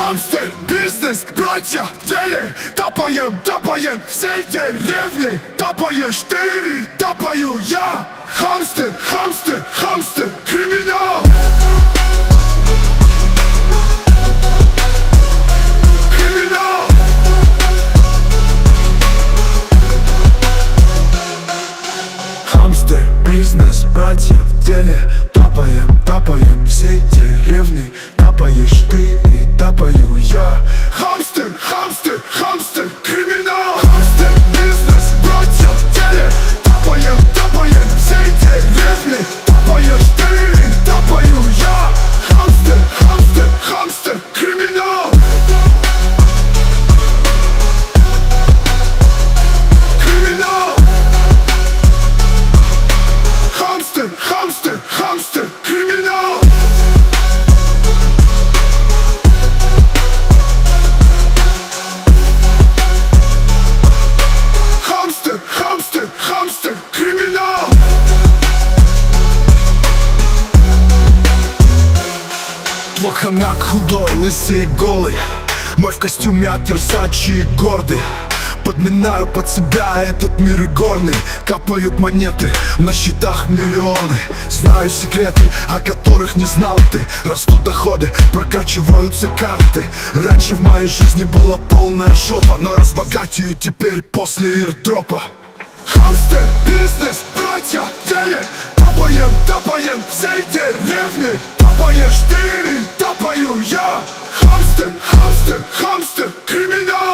Хамстер, бизнес, братья, в деле. Топаем, топаем всей деревни. Топаешь ты, топаю я. Хамстер, хамстер, хамстер, криминал. Криминал. Хамстер, бизнес, братья, в деле. Топаем, топаем всей деревни. Топаешь ты и топаю я. Хамстер, хамстер, хамстер, криминал. Хамстер, бизнес, братья, в деле. Топаем, топаем всей деревни. Топаешь ты и топаю я. Хамстер, хамстер, хамстер, криминал. Криминал. Хамстер, хамстер, хамстер, криминал. Хамстер, хамстер, хамстер, криминал. Плохо на худой, лысый и голый. Мой в костюме от Версачи гордый. Подминаю под себя этот мир игорный. Капают монеты, на счетах миллионы. Знаю секреты, о которых не знал ты. Растут доходы, прокачиваются карты. Раньше в моей жизни была полная жопа, но разбогатею теперь после ирдропа. Хамстер, бизнес, братья, в деле. Топаем, топаем всей деревни. Топаешь ты, топаю я. Хамстер, хамстер, хамстер, криминал.